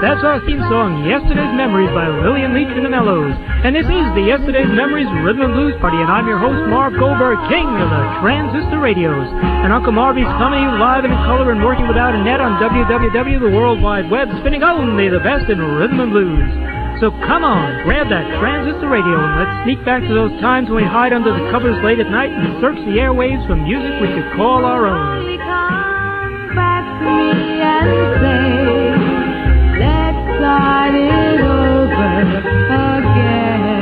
That's our theme song, Yesterday's Memories by Lillian Leach and the Mellows. And this is the Yesterday's Memories Rhythm and Blues Party, and I'm your host, Marv Goldberg, king of the transistor radios. And Uncle Marvy's coming to you live and in color and working without a net on WWW, the World Wide Web, spinning only the best in rhythm and blues. So come on, grab that transistor radio and let's sneak back to those times when we hide under the covers late at night and search the airwaves for music we could call our own. Come back to me and say, let's start it over again.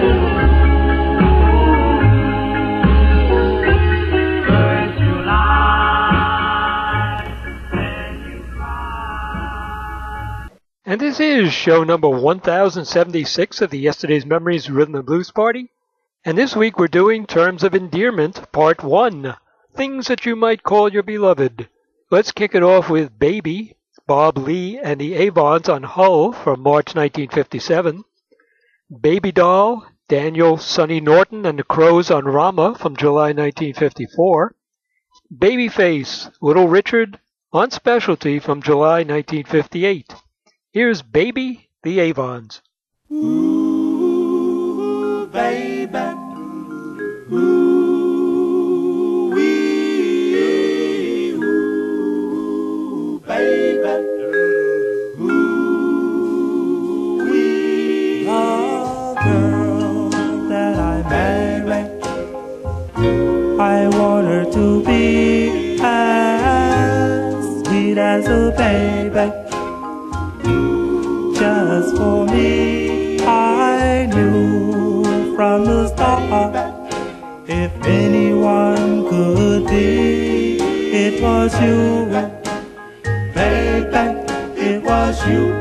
First July, when you cry. And this is show number 1076 of the Yesterday's Memories Rhythm and Blues Party. And this week we're doing Terms of Endearment, Part 1. Things that you might call your beloved. Let's kick it off with Baby, Bob Lee and the Avons on Hull from March 1957. Baby Doll, Daniel Sonny Norton and the Crows on Rama from July 1954. Babyface, Little Richard on Specialty from July 1958. Here's Baby, the Avons. Ooh, baby. Ooh, wee, ooh, baby. Ooh, wee. The girl that I married, I want her to be as sweet as a baby. Just for me, I knew from the start, if anyone could be, it was you, baby, it was you.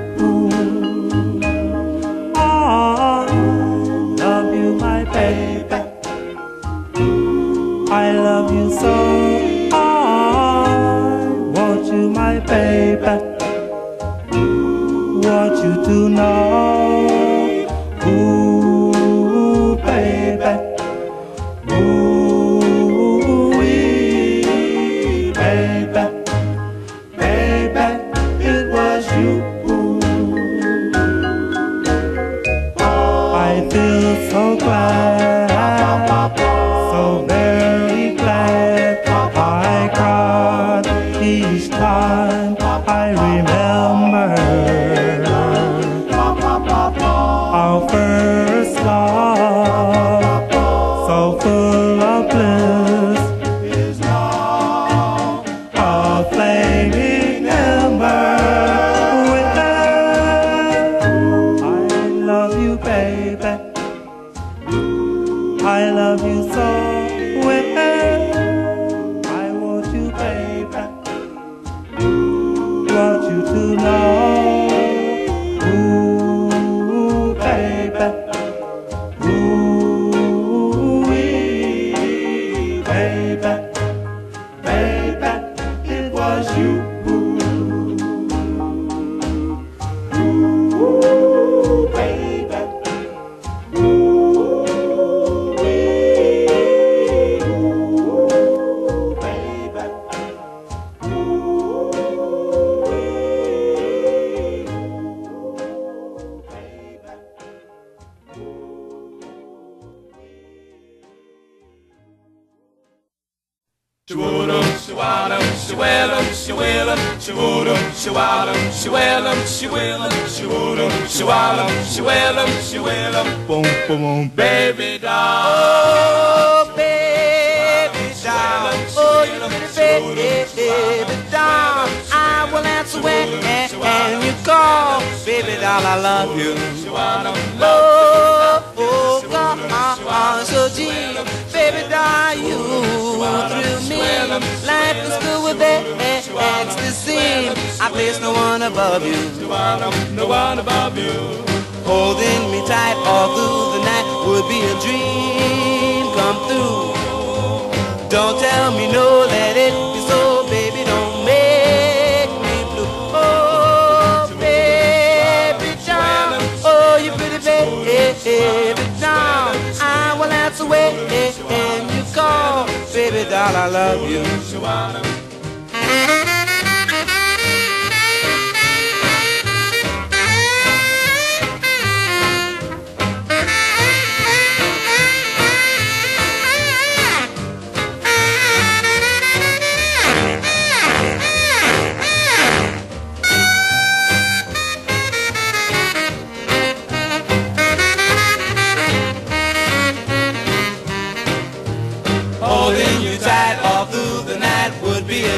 I love you, my baby, I love you so, I want you, my baby. Want you to know, ooh, baby, ooh, wee, baby, baby, it was you. I feel so glad, so very glad, I cried each time I remember our first love, so full of bliss, is now a flaming ember. With I love you, baby, I love you so. With I want you, baby, want you to know. Boom, boom, boom, baby doll. Oh, baby doll. Oh, you little baby doll. I will answer when you call. Baby doll, I love you. Oh, come on, so deep. Baby doll, you thrill me. Life is good with ecstasy. I place no one above you. No one above you. Holding me tight all through the night would be a dream come through. Don't tell me no, let it be so, baby, don't make me blue. Oh, baby doll, oh, you pretty baby doll. I will answer when you call. Baby doll, I love you.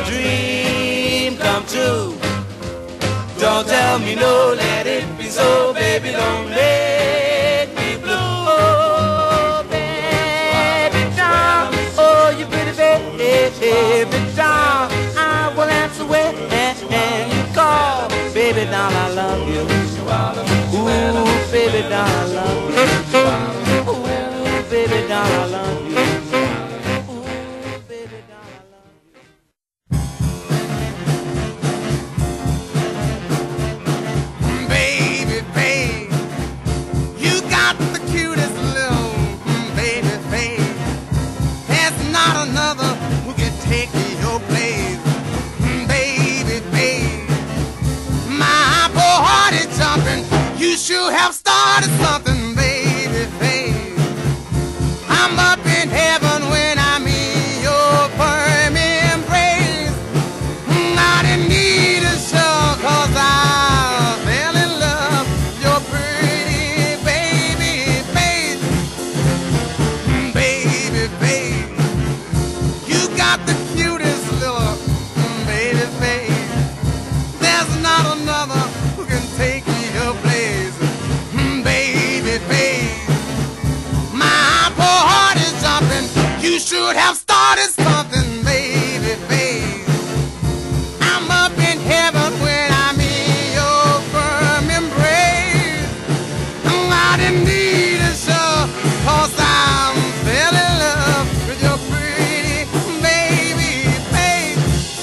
a dream come true. Don't tell me no, let it be so, baby, don't make me blue. Oh, baby doll, oh, you pretty baby doll, I will answer when you call. Baby doll, I love you. Ooh, baby doll, I love you. Ooh, baby doll, I love you. Ooh, baby doll, I love you. Baby, babe, you got the cutest little baby face. There's not another who can take your place. Baby, babe, my poor heart is jumping. You should have started something, baby, babe. I'm up in heaven when I'm in your firm embrace. I didn't need a show 'cause I fell in love with your pretty baby face. Baby, babe, you got the cutest little baby face. There's not another who can take your place. Baby, babe, my poor heart is jumping. You should have started something, baby, babe. I'm up in heaven when I'm in your firm embrace. I didn't need a show 'cause I'm fell in love with your pretty baby face.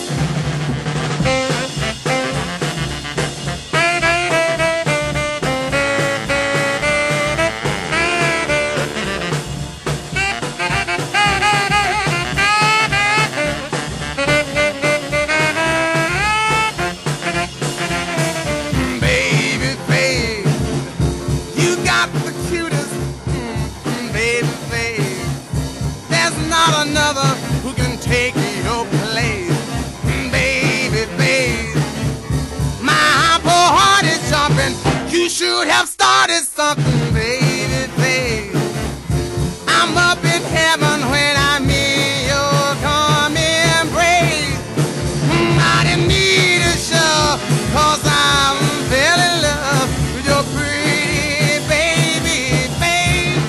Baby, babe, you got the cutest baby face. There's not another who can take your place. Baby, babe, my poor heart is jumping. You should have started something, baby, babe. I'm up in heaven when I'm in your calm embrace. I didn't need a show 'cause I'm fell in love with your pretty baby face.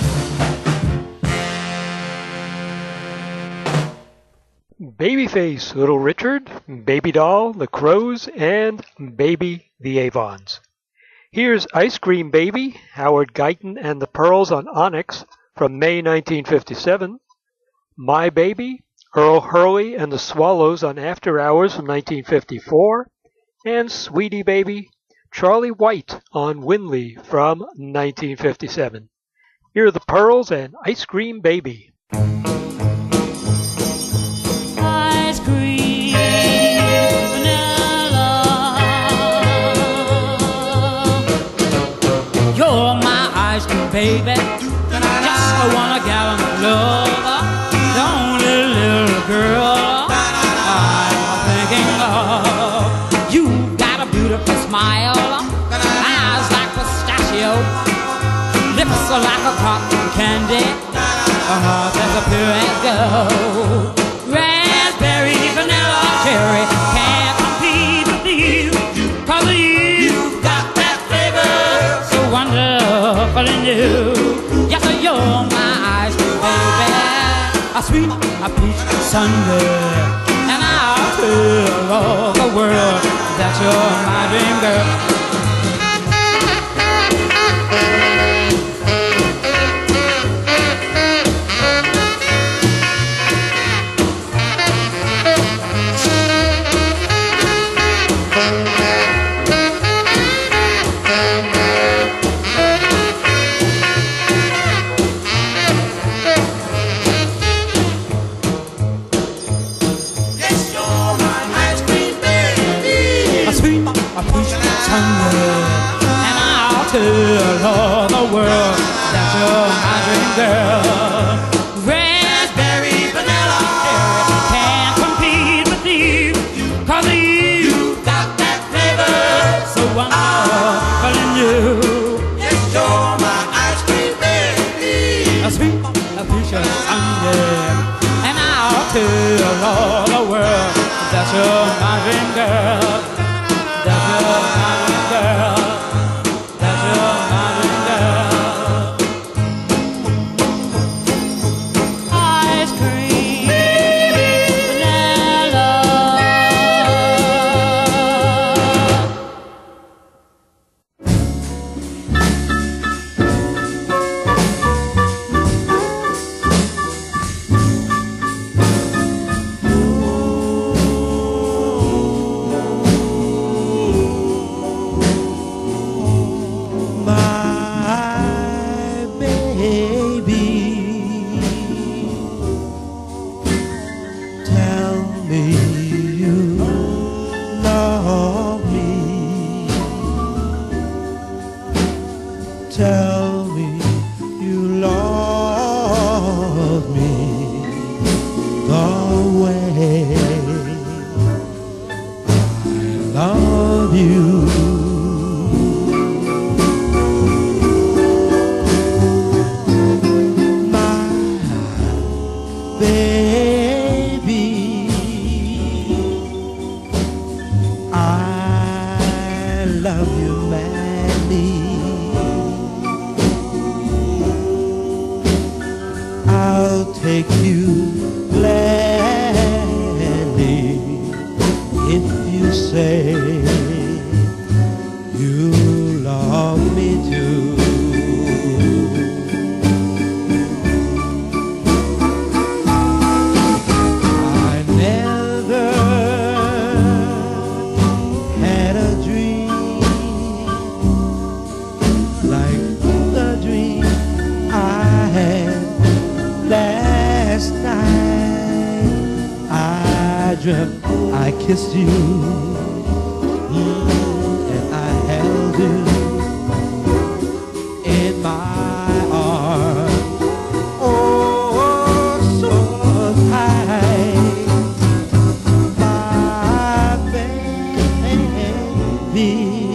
Babyface, Little Richard, Baby Doll, The Crows, and Baby the Avons. Here's Ice Cream Baby, Howard Guyton and the Pearls on Onyx from May 1957. My Baby, Earl Hurley and the Swallows on After Hours from 1954. And Sweetie Baby, Charlie White on Winley from 1957. Here are the Pearls and Ice Cream Baby. Ice cream, vanilla. You're my ice cream baby, just a 1 gallon of love. The only little girl I'm thinking of. You got a beautiful smile, eyes like pistachio, lips are like a cotton candy, a heart that's as pure as gold. Raspberry, vanilla, cherry, can't compete with you, 'cause you've got that flavor so wonderful in you. Yes, you're my ice cream baby, a sweet, a peach sundae, and I'll tell all the world that you're my dream girl. Tell all the world that you're my dream girl. Raspberry, vanilla, cherry, can't compete with you, 'cause you've got that flavor so wonderful in you. Yes, you're my ice cream baby, a sweet, a peach sundae, and I'll tell all the world That's your my dream girl. That's your my dream girl. That's your my dream girl. Ice cream, vanilla. My baby, tell me you love me. Tell me you love me the way I love you. Baby, I love you madly. I'll take you gladly if you say you love me too. Last night I dreamt I kissed you, and I held you in my arms, oh so tight, my baby.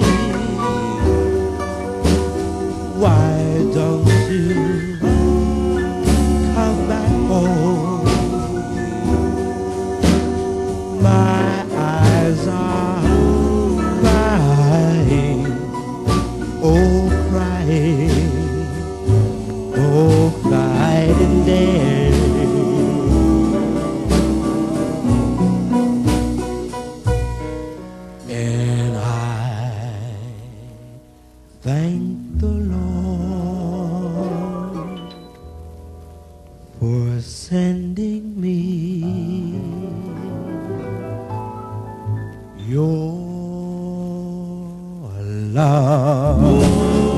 Why don't you come back home? My eyes are crying, oh crying, oh night and day. And I thank the Lord for sending me your love.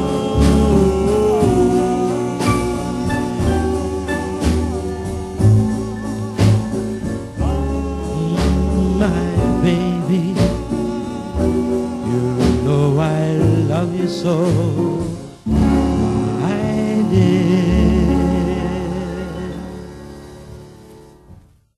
My baby, you know I love you so. I did.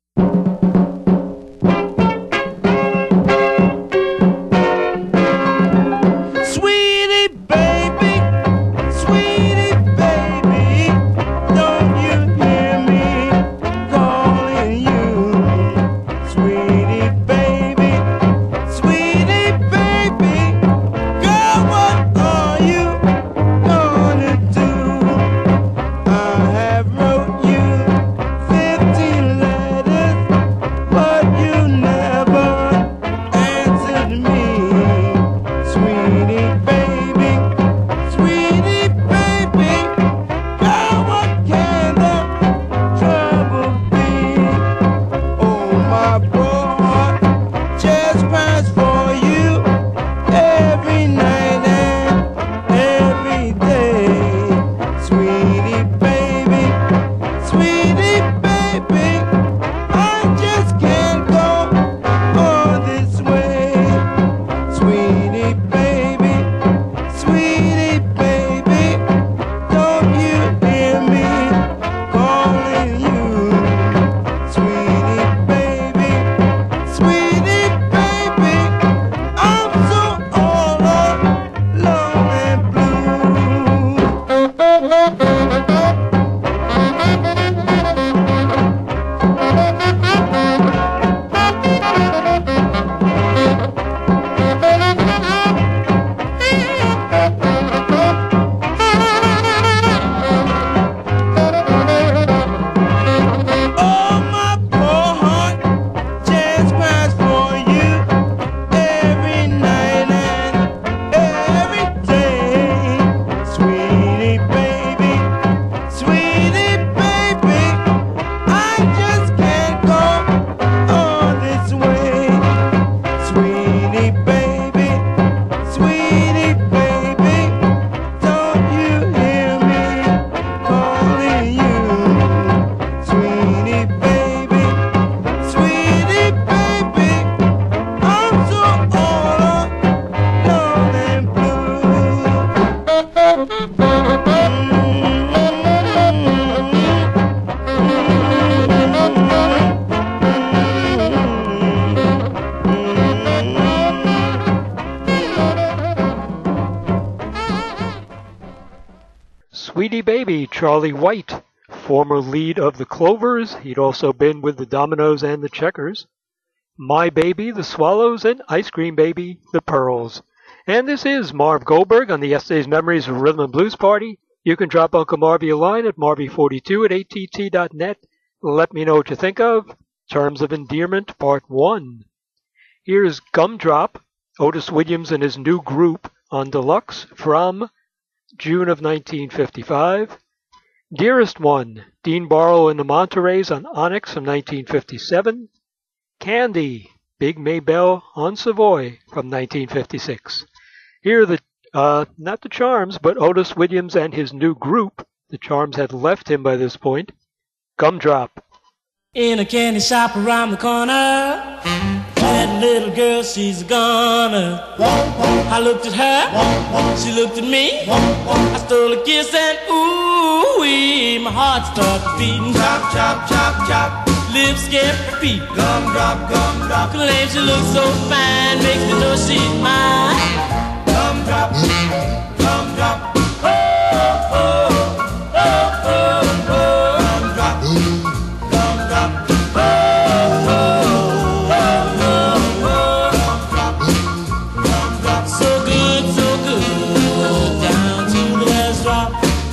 Charlie White, former lead of the Clovers. He'd also been with the Dominoes and the Checkers. My Baby, the Swallows, and Ice Cream Baby, the Pearls. And this is Marv Goldberg on the Yesterday's Memories Rhythm and Blues Party. You can drop Uncle Marvy a line at marvy42@att.net. Let me know what you think of Terms of Endearment, Part 1. Here's Gumdrop, Otis Williams and his new group on Deluxe from June of 1955. Dearest One, Dean Barlow and the Montereys on Onyx from 1957. Candy, Big Maybelle on Savoy from 1956. Here are the, not the Charms, but Otis Williams and his new group. The Charms had left him by this point. Gumdrop. In a candy shop around the corner, that little girl, she's a goner. I looked at her, she looked at me. I stole a kiss and ooh-wee, my heart started beating. Chop, chop, chop, chop. Lips get repeat. Gumdrop, gumdrop. Claims she looks so fine, makes me know she's mine. Gumdrop, gumdrop. Oh, oh, oh, oh, oh. Gumdrop, gumdrop. Oh, oh, oh, oh, oh. Gumdrop, so good, down to the last drop.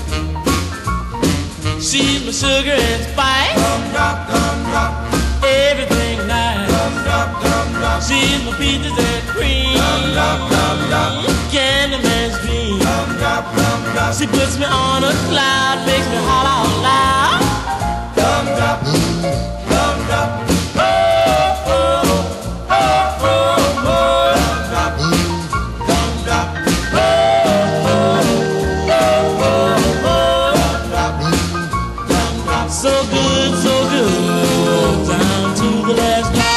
She's my sugar and spice. Gumdrop, gumdrop. Everything nice. Gumdrop, gumdrop. She's my peaches and cream. Gumdrop, gumdrop. Candyman's dream. Gumdrop, gumdrop. She puts me on a cloud, makes me holler out loud. Gumdrop, gumdrop. Oh, oh, oh, oh, oh. Gumdrop, gumdrop. Oh, oh, oh, oh, oh. Gumdrop, so good, down to the last drop.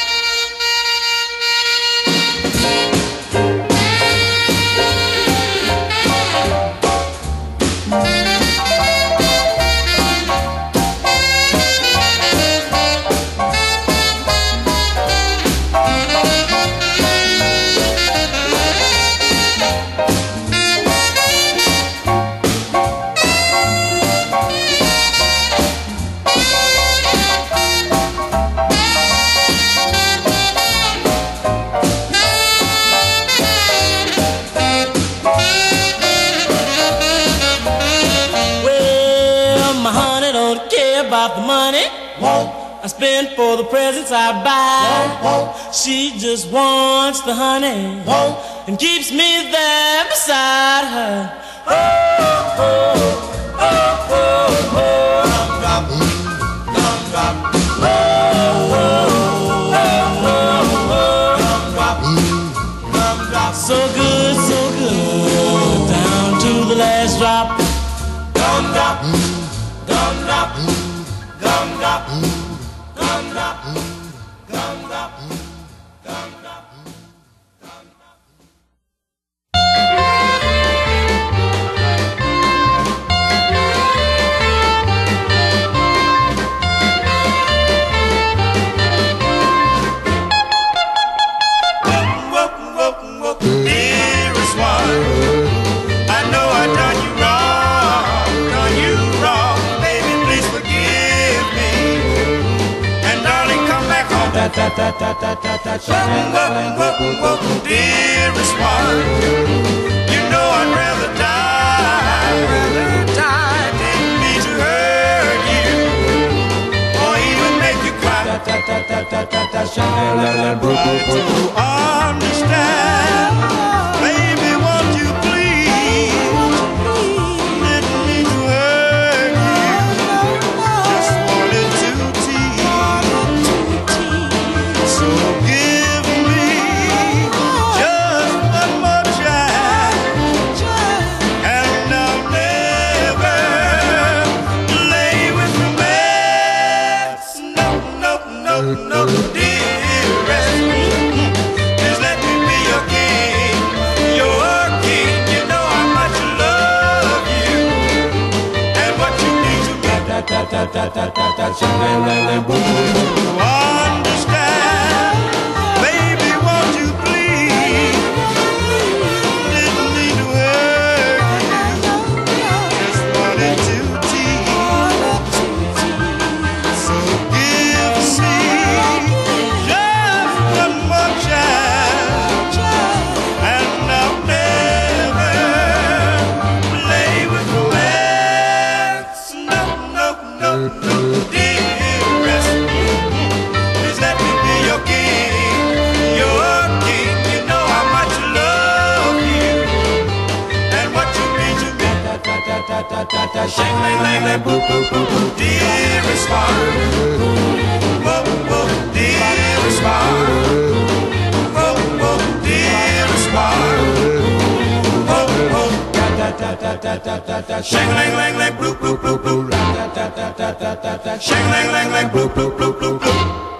About the money I spend for the presents I buy. She just wants the honey and keeps me there beside her. Oh, oh, oh, oh, oh. Gumdrop, gumdrop. Oh, oh, oh, oh, oh. Gumdrop, gumdrop. So good, down to the last drop. Gumdrop, gumdrop. Gumdrop, gumdrop, gumdrop, gumdrop, Dearest one, I know I done you wrong, baby, please forgive me. And darling, come back home. Dearest one, you know I'd rather die. Didn't mean to hurt you, or even make you cry. To understand, baby, won't you please? Didn't mean to hurt you, just wanted to tease. So give me just one more chance, and I'll never lay with the mess. No, dearest. Just let me be your king, your king. You know how much I love you, and what you mean to me. Understand, baby, won't you please? Didn't mean to hurt you, just wanted to no, dearest. Please let me be your king, your king. You know how much I love you and what you mean to me. Shang lang lang lang, boo boo boo boo, dearest heart. Whoa whoa, dearest heart. Whoa whoa, dearest heart. Whoa whoa, da da da da da da da da. Shang lang lang lang, boo boo boo boo, da da da da da da da da. Shang lang lang lang, boo boo boo boo boo.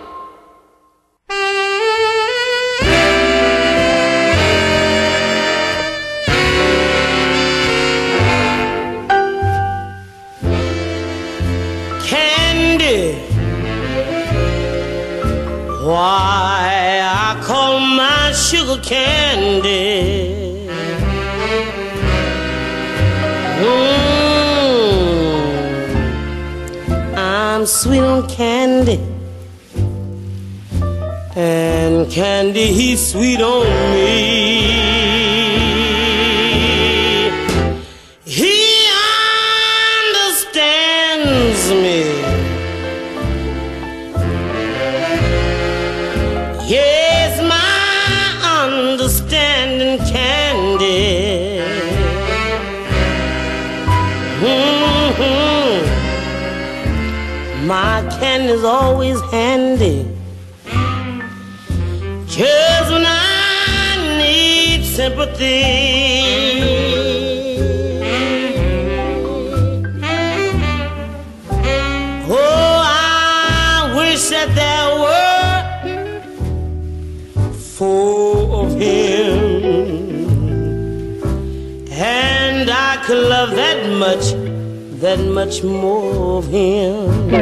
Why I call my sugar candy. I'm sweet on candy, and candy he's sweet on me. He understands me. Yes, my understanding candy. My candy's always handy, just when I need sympathy. Oh, I wish that there were four of him, and I could love that much more of him.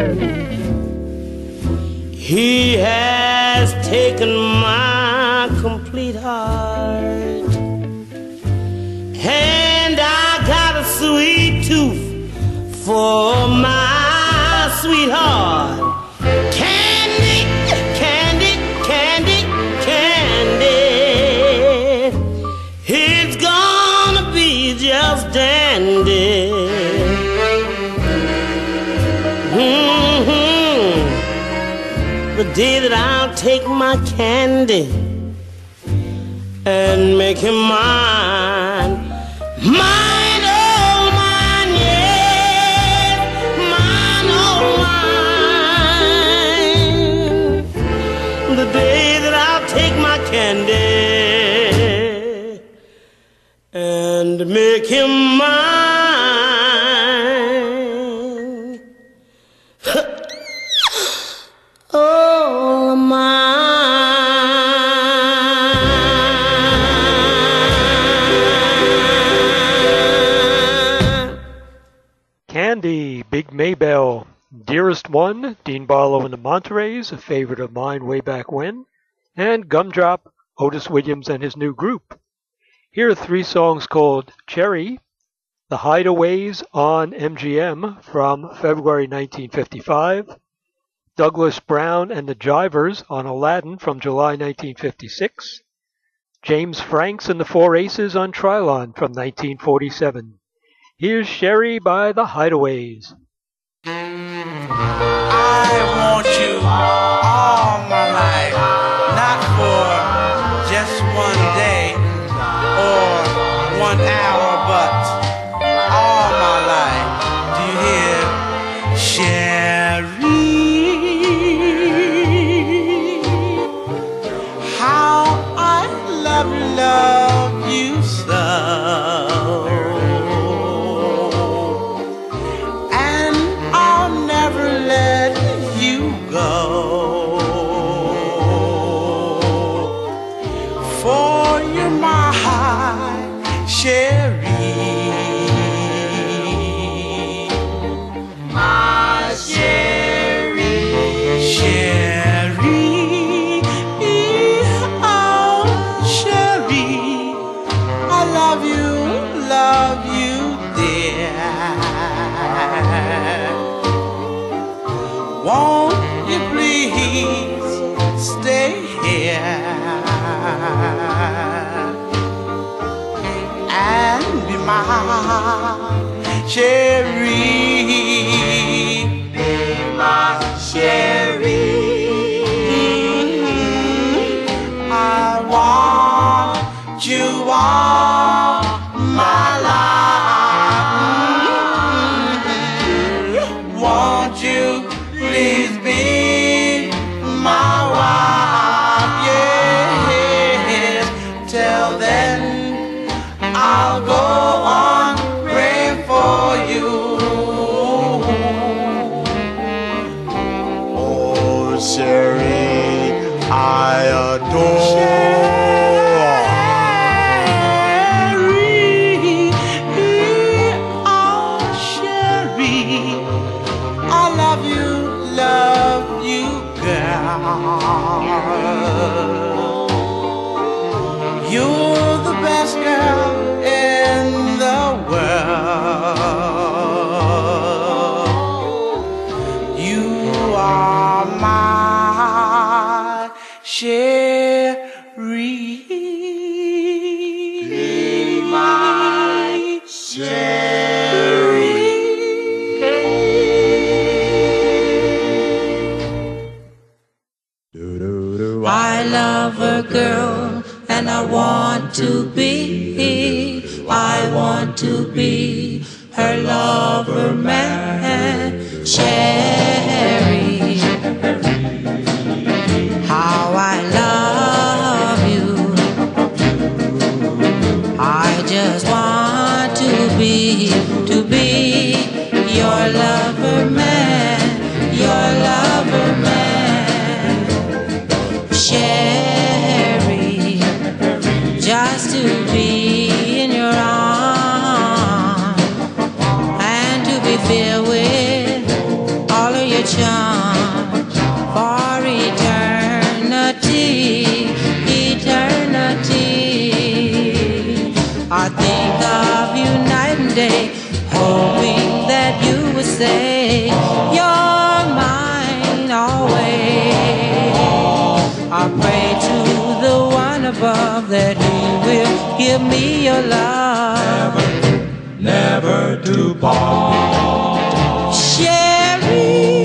He has taken my complete heart, and I got a sweet tooth for my sweetheart. Candy, candy, candy, candy. It's gonna be just dandy. The day that I'll take my candy and make him mine, mine, oh mine, yes, mine, oh mine. The day that I'll take my candy and make him mine. Oh, mine. Candy, Big Maybelle. Dearest One, Dean Barlow and the Monterey,s a favorite of mine way back when. And Gumdrop, Otis Williams and his new group. Here are three songs called Cherry, The Hideaways on MGM from February 1955, Douglas Brown and the Jivers on Aladdin from July 1956, James Franks and the Four Aces on Trilon from 1947. Here's Sherry by the Hideaways. I want you all my life, not for just one day or 1 hour, but all my life. Do you hear? Sherry, how I love you so. And I'll never let you go. For you're my Sherry, my Sherry, Sherry, oh Sherry, I love you, dear. Won't you please stay here and be my Sherry? won't you please be my wife? Yes, till then I'll go on praying for you. Oh, Sherry, I adore. You're the best girl in the world. You are my Sherry. Be my Sherry. I love a girl and I want to be, I want to be her lover man, Sherry. How I love you, I just want to be your lover man, your lover man. Sherry, just to be in your arms and to be filled with all of your charm for eternity, eternity. I think of you night and day, hoping that you would say you're mine always. I pray to the one above that he will give me your love. Never to part. Sherry,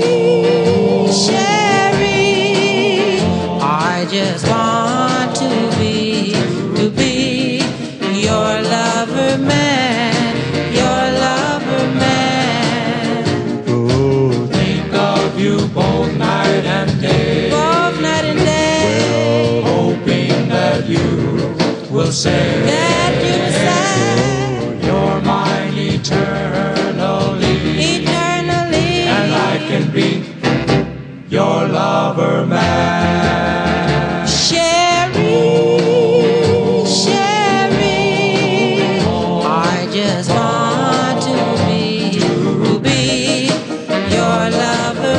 Sherry, I just want to be your lover man, your lover man. Oh, think of you both night and day. Both night and day. You will say that you will say you're mine eternally, eternally, and I can be your lover man. Sherry, Sherry, I just want to be your lover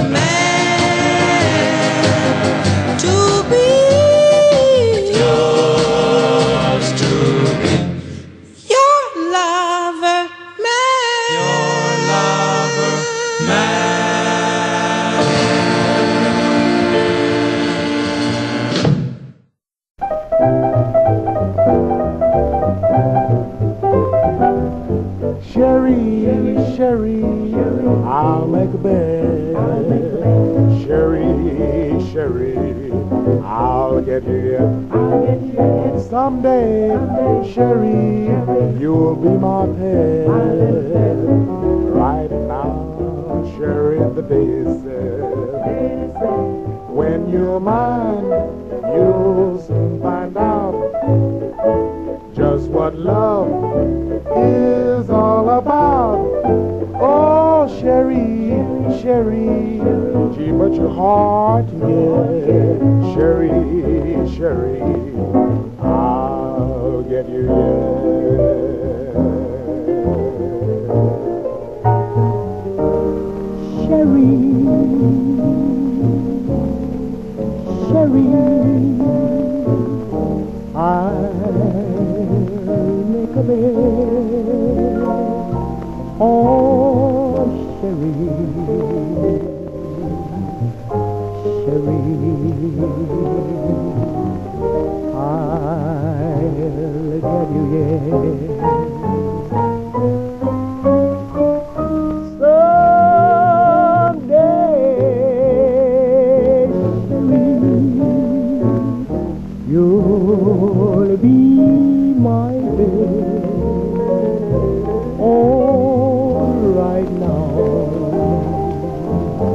man, to be. Sherry, I'll make a bed. Sherry, Sherry, I'll get you yet. Someday, Sherry, you'll be my pet. Right now, Sherry, the day is set. When you're mine, you'll soon find out just what love is all about. Oh, Sherry, Sherry, gee, but your heart, yeah. Sherry, Sherry, I'll get you, yeah. Sherry, Sherry, I'll make a bed. Oh, Sherry, Sherry, I'll get you, yeah. Someday, Sherry, you'll be my babe. Oh, right now,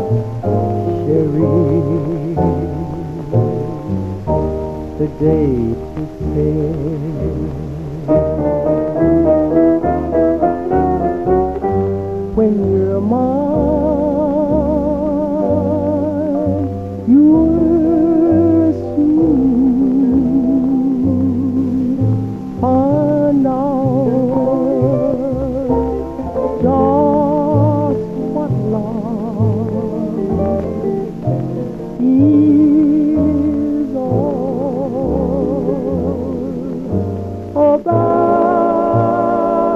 day to spend. When you're mine, you'll soon find out just what love is all about.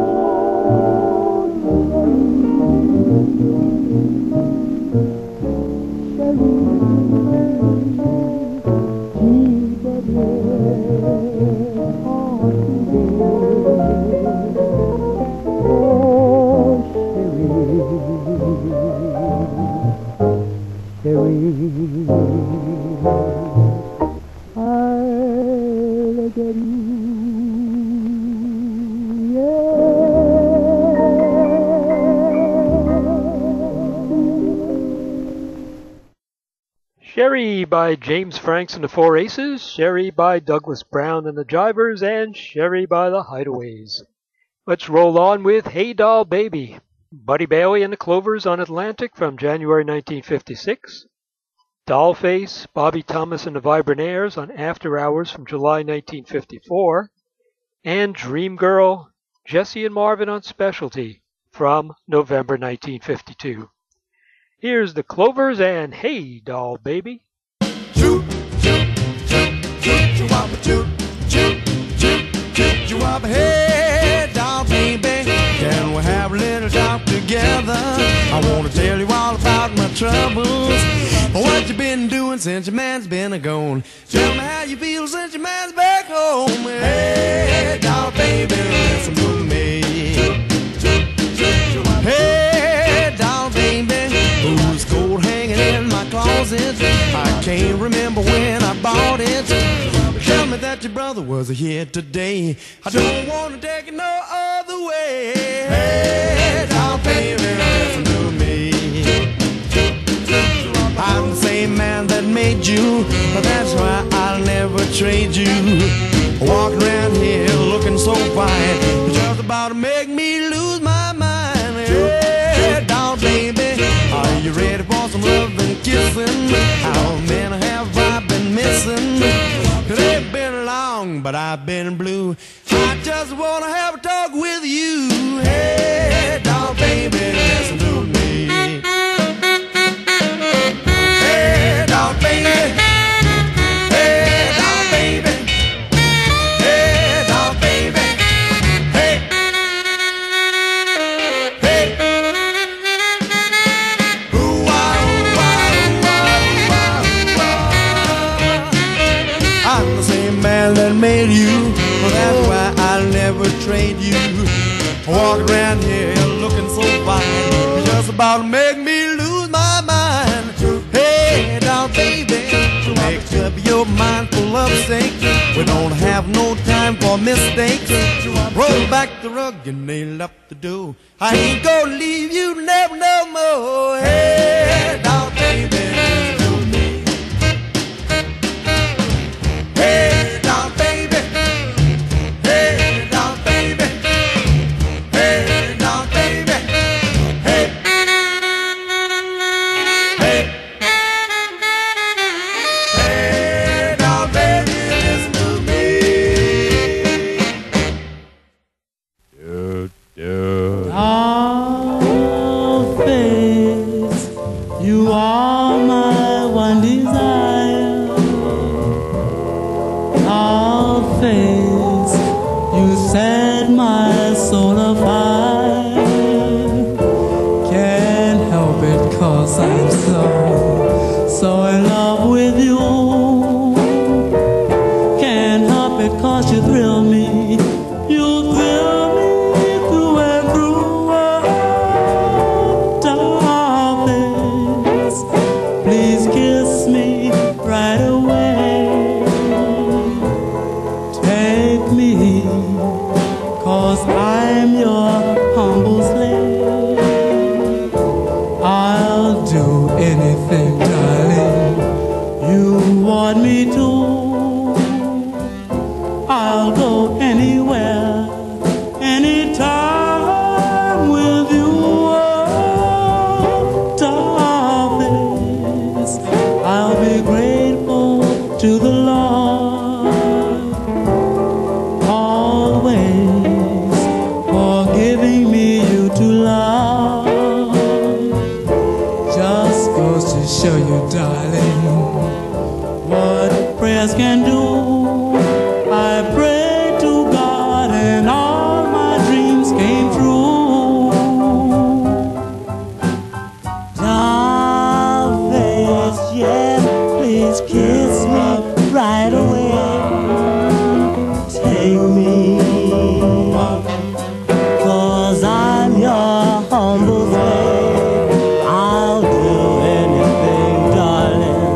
I'll get you, Sherry by James Franks and the Four Aces, Sherry by Douglas Brown and the Jivers, and Sherry by the Hideaways. Let's roll on with Hey Doll Baby. Buddy Bailey and the Clovers on Atlantic from January 1956. Dollface, Bobby Thomas and the Vibranaires on After Hours from July 1954. And Dream Girl, Jesse and Marvin on Specialty from November 1952. Here's the Clovers and Hey Doll Baby. Choo, choo, choo, choo, choo-wop, choo, choo, choo, choo, choo-wop. Hey, doll baby, can we have a little talk together? I want to tell you all about my troubles. What you been doing since your man's been a-gone? Tell me how you feel since your man's back home. Hey, doll baby, listen to me. Hey, doll baby, who's coat hanging in my closet? I can't remember when I bought it. Tell me that your brother was here today. I don't want to take it no other way. Hey, doll baby, listen to me. I'm the same man that made you, but that's why I'll never trade you. Walking around here looking so fine, you're just about to make me lose my mind. Hey, doll baby, are you ready for some love and kissing? How many have I been missing? It ain't been long, but I've been blue. I just want to have a talk with you. Hey, doll baby, listen to me. Hey, doll baby. Hey, doll baby. Hey, doll baby. Hey. Hey. Ooh-wah, ooh-wah, ooh-wah, ooh-wah. I'm the same man that made you, but that's why I'll never trade you. Walk around here looking so fine, you're just about to make me lose my mind. Hey, doll baby, make up your mind for love's sake. We don't have no time for mistakes. Roll back the rug and nail up the door. I ain't gonna leave you never no more. Hey, doll baby, listen to me. Hey, doll baby. Hey, doll baby. Hey, doll baby. Hey. Hey. Hey, doll baby, listen to me. Dollface, you are my one desire. Dollface, you set my soul afire. Can't help it 'cause I'm so in love with you. Can't help it 'cause you thrill me. You thrill me through and through. Dollface, please kiss me right away. Take me, 'cause I'm your humble slave. I'll do anything, darling, you want me to. I'll be grateful to the Lord always for giving me you to love. Just goes to show you, darling, what prayers can do. I pray to God and all my dreams came true. Dollface, yes, please kiss me right away. Take me, 'cause I'm your humble slave. I'll do anything, darling,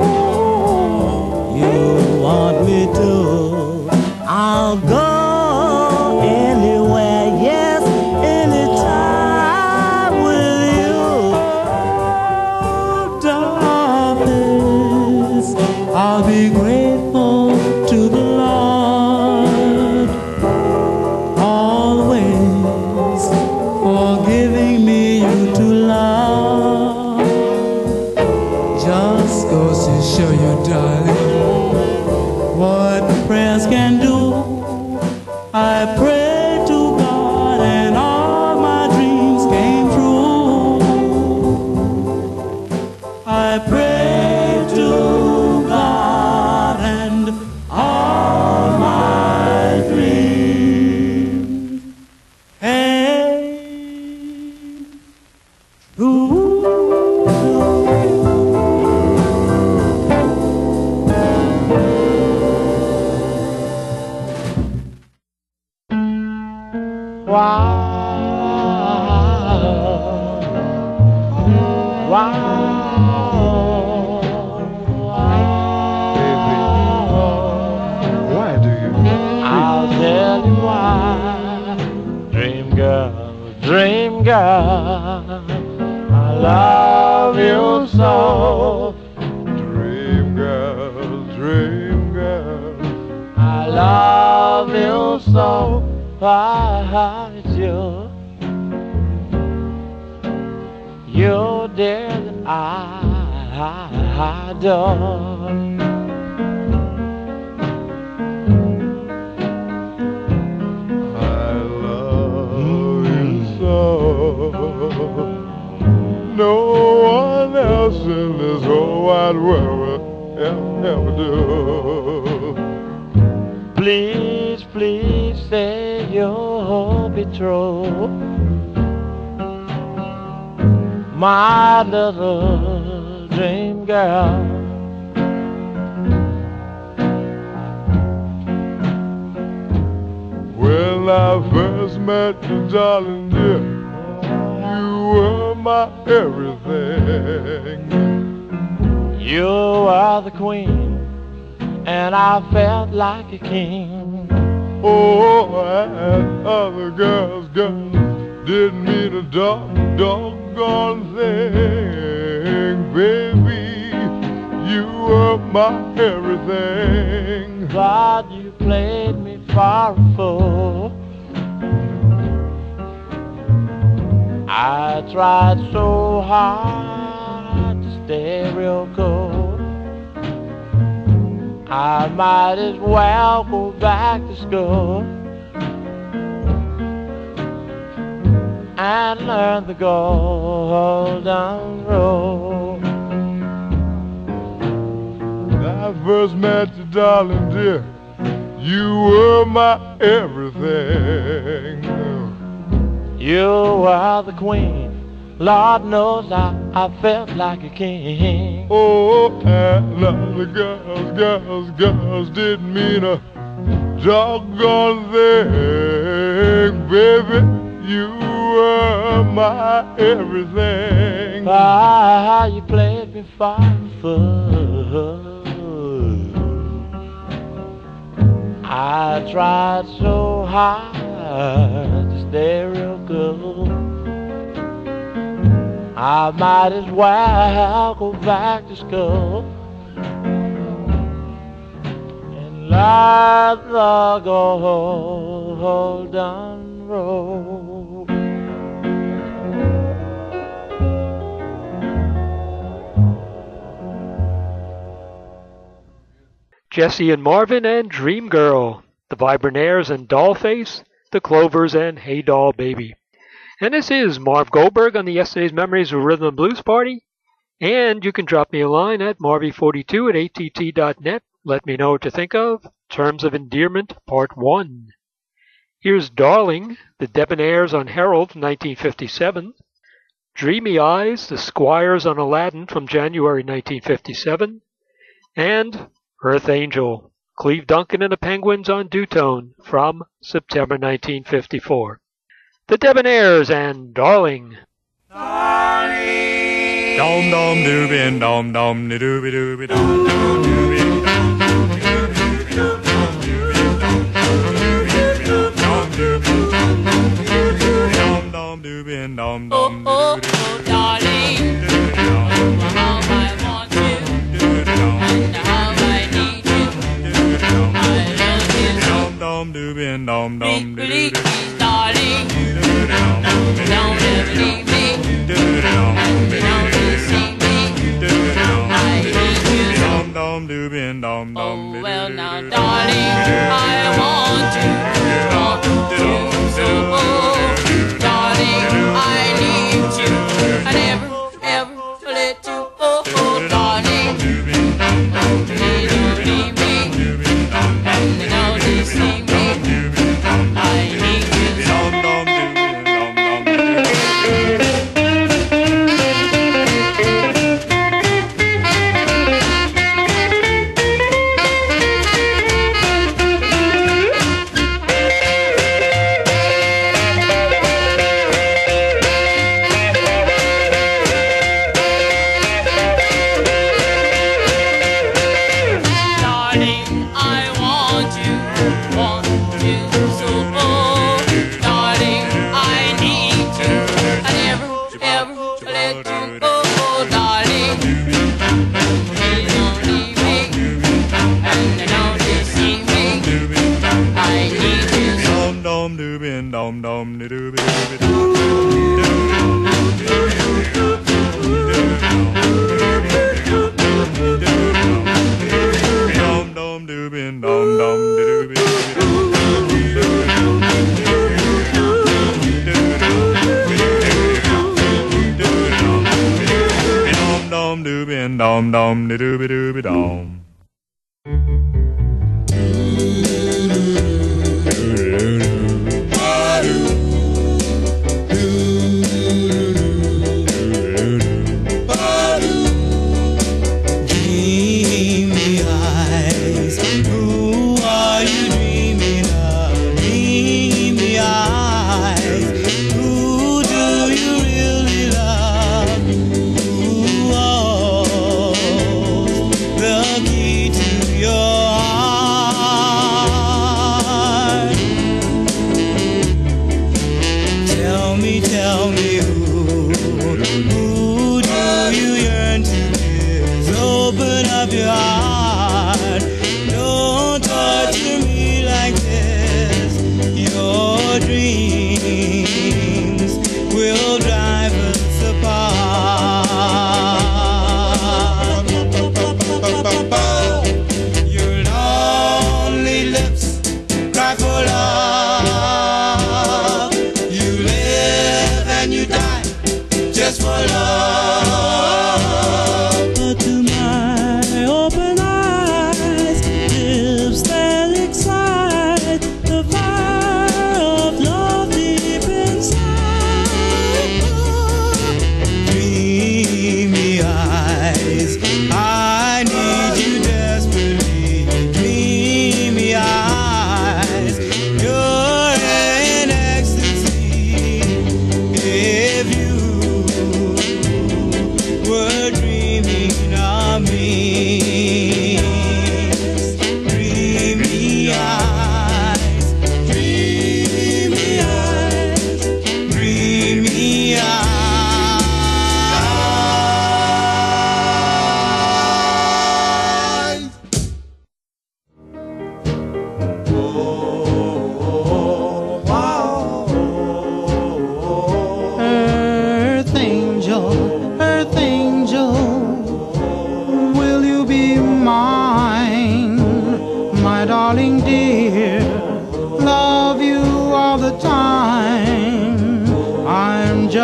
you want me to. I'll go anywhere, yes, anytime with you. Dollface, I'll be grateful to the Lord always for giving me you to love. Just goes to show you, darling, what prayers can do. I pray to God and all my dreams came true. I pray to God and all my dreams came true. Why do you? I'll tell you why. Dream girl, I love you so. Dream girl, I love you so. Why it's you dear that I adore. No one else in this whole wide world will ever do. Please, please say you'll be true. My little dream girl. When I first met you, darling dear, you were my everything. You are the queen, and I felt like a king. Oh, and other girls didn't mean a doggone thing. Baby, you were my everything. But you played me for a fool. I tried so hard to stay real cool. I might as well go back to school and learn the golden rule. When I first met you, darling dear, you were my everything. You are the queen. Lord knows I felt like a king. Oh, and other girls didn't mean a doggone thing. Baby, you were my everything. Ah, you played me for a fool. I tried so hard to stay real cool. I might as well go back to school and learn the golden rule. Jesse and Marvin and Dream Girl, the Vibranaires and Dollface, the Clovers and Hey Doll Baby. And this is Marv Goldberg on the Yesterday's Memories of Rhythm and Blues Party. And you can drop me a line at marvy42@att.net. Let me know what you think of Terms of Endearment, Part 1. Here's Darling, the Debonaires on Herald, 1957. Dreamy Eyes, the Squires on Aladdin from January 1957. And Earth Angel, Cleve Duncan and the Penguins on Dutone from September 1954. The Debonaires and Darling. Darling. Dom dom doobin dom dom dooby dooby dom dom dooby dom dom doobin dom dom. Oh, darling, how I want you and how I need you. I love you. Dom dom doobin dom dom. Please, darling, don't ever leave me. And don't deceive me. I need you. Dom dom doobin dom dom. Oh well now, darling, I want you so. Darling, I need you. I never let you go, darling. Please don't leave me. And don't deceive me. I need you. Dom dom doobin dom dom. Dom dom dooby dooby dom. Dom dom doobin dom dom dooby dooby dom. Dom dom doobin dom dom dooby dooby dom.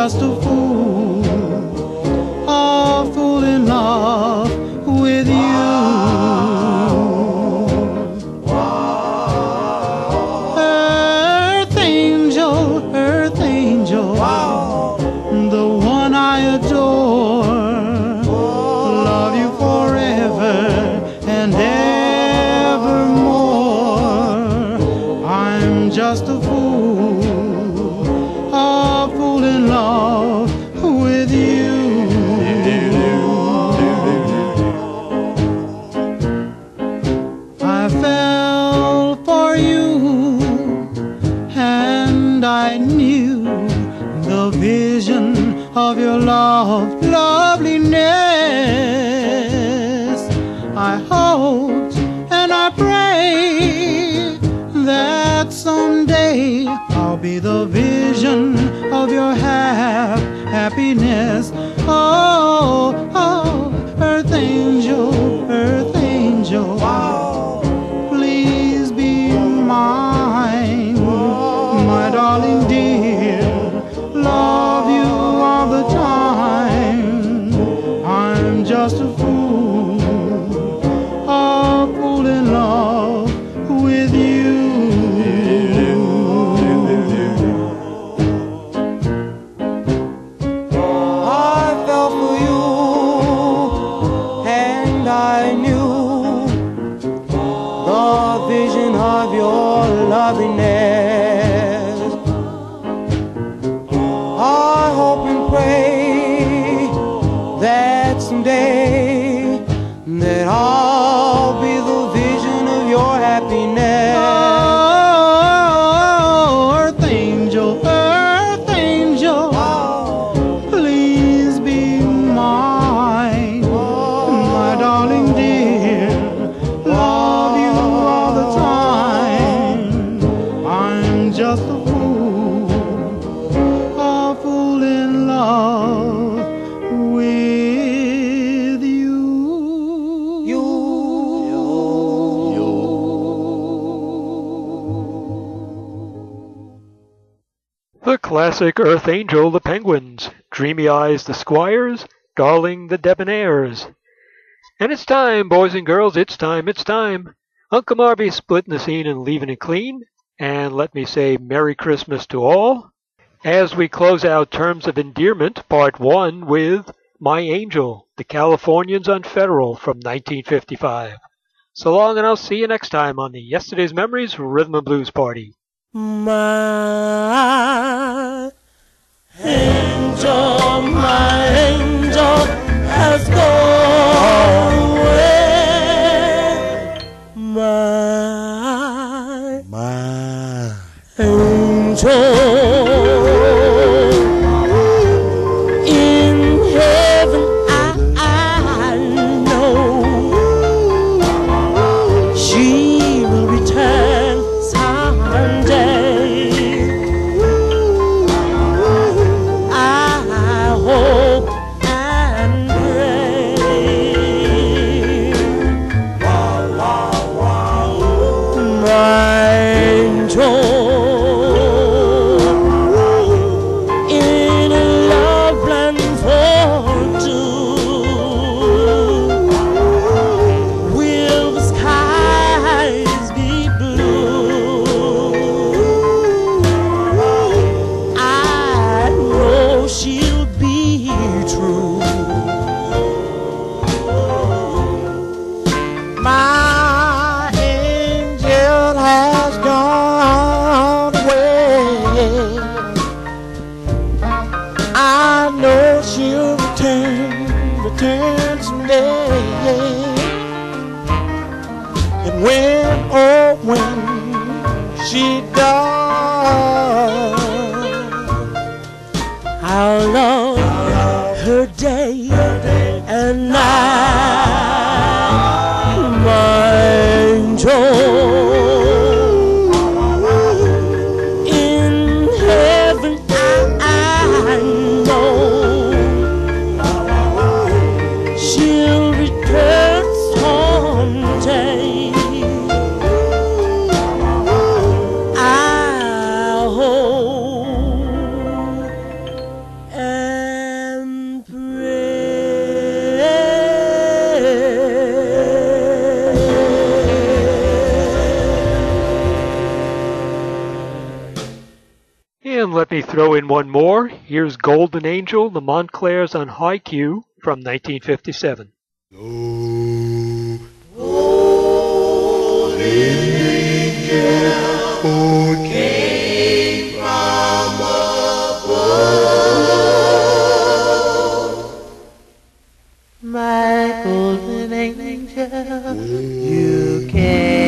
just a fool in love with you. Earth angel, the one I adore, love you forever and evermore. I'm just a fool in love with you. I fell for you, and I knew the vision of your loveliness. I hoped and I prayed that someday I'll be the vision of your happiness. Oh, earth angel, please be mine, my darling dear. Love you all the time. I'm just a fool in love with you. Loveliness. I hope and pray that someday that I'll be the vision of your happiness. Oh, earth angel, please be mine, my darling dear. Love you all the time. I'm just a fool in love with you. The classic Earth Angel, the Penguins, Dreamy Eyes, the Squires, Darling, the Debonaires. And it's time, boys and girls, it's time. Uncle Marvy's splitting the scene and leaving it clean. And let me say Merry Christmas to all, as we close out Terms of Endearment, Part 1, with My Angel, the Californians on Federal from 1955. So long, and I'll see you next time on the Yesterday's Memories Rhythm and Blues Party. My angel has gone away. My angel in heaven, I know she will return someday. I hope and pray. My angel in a love land for two, will the skies be blue? I know she'll be true. My angel has gone away. I know she'll return someday. And when she does, I'll love her day and night. My angel in heaven, I know she'll return someday. I me throw in one more. Here's Golden Angel, the Montclairs on High Q from 1957. My golden angel, you can